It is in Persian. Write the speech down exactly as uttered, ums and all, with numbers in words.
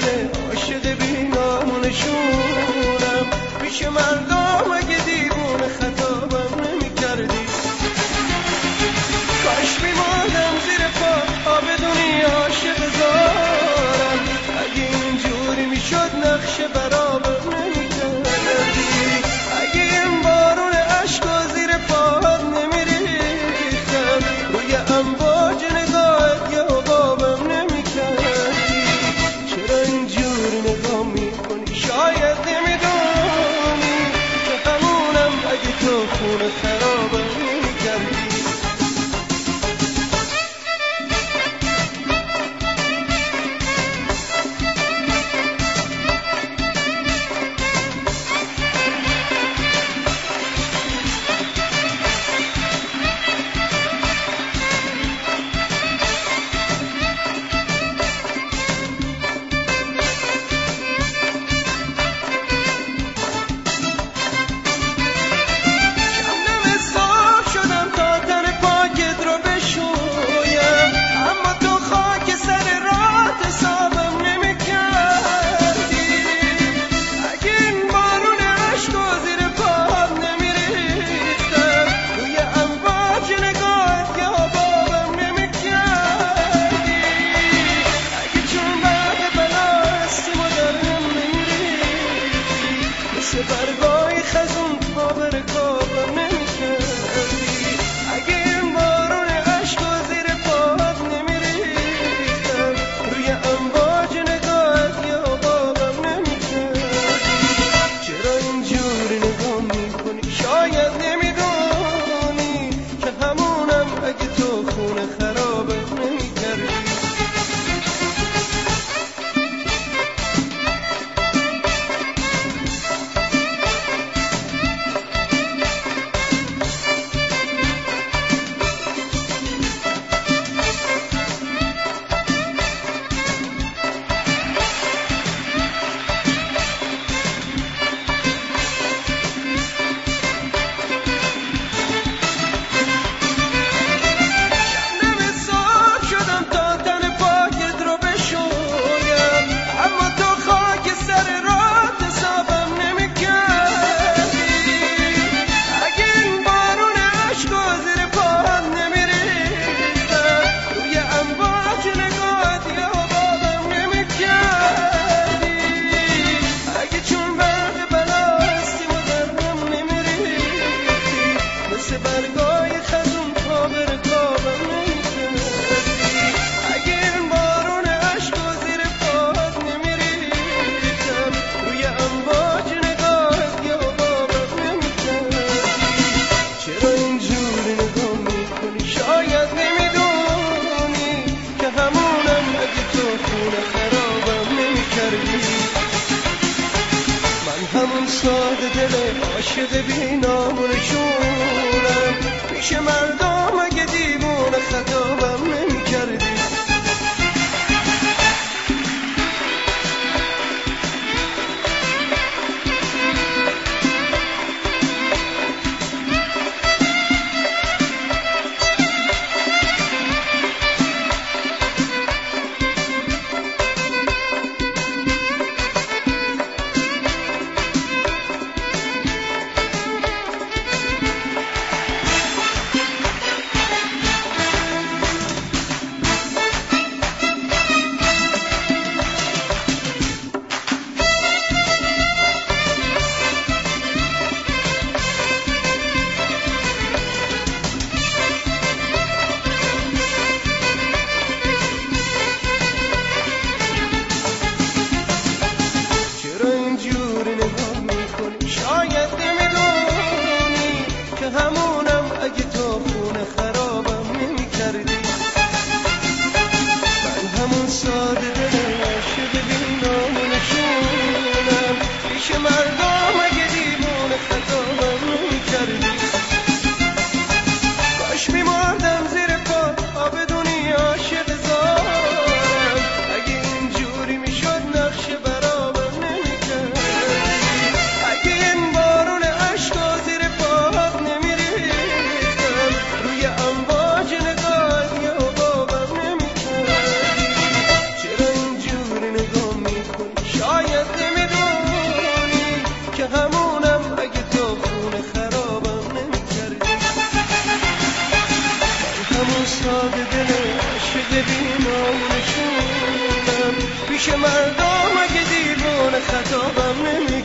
دل عاشق بی نامونشونم، پیش مردم اگه دیوونه خطابم نمی کردی. کاش میمادم زیر پا آب دنیا عاشق زارم، اگه اینجوری میشد نقشه برابر نمی کردی. اگه این بارون عشق و زیر پاهات نمی ریختم، روی امواج نگاهت یه حبابم نمی کردی. چرا اینجوری نگاه میکنی؟ شاید نمیدونی که همونم اگه تو خونه خرابم نمی کردی. برگای خزون پا بر کابم نمی کردی. اگه این بارون عشق و زیر پاهات نمی ریختم، روی امواج نگاهت یه حبابم نمی کردی. چرا اینجوری نگاه میکنی؟ شاید نمیدونی که همونم اگه تو خونه خرابم نمی کردی. برگای خزون پا بر کابم نمی کردی. اگه این بارون عشق و زیر پاهات نمی ریختم، روی امواج نگاهت یه حبابم نمی کردی. چرا اینجوری نگاه میکنی؟ شاید نمیدونی که همونم اگه تو خونه خرابم نمی کردی. من همون ساده دل عاشق بی نامونشونم، پیش مردم اگه دیوونه خطابم نمی کردی. تا غم نمی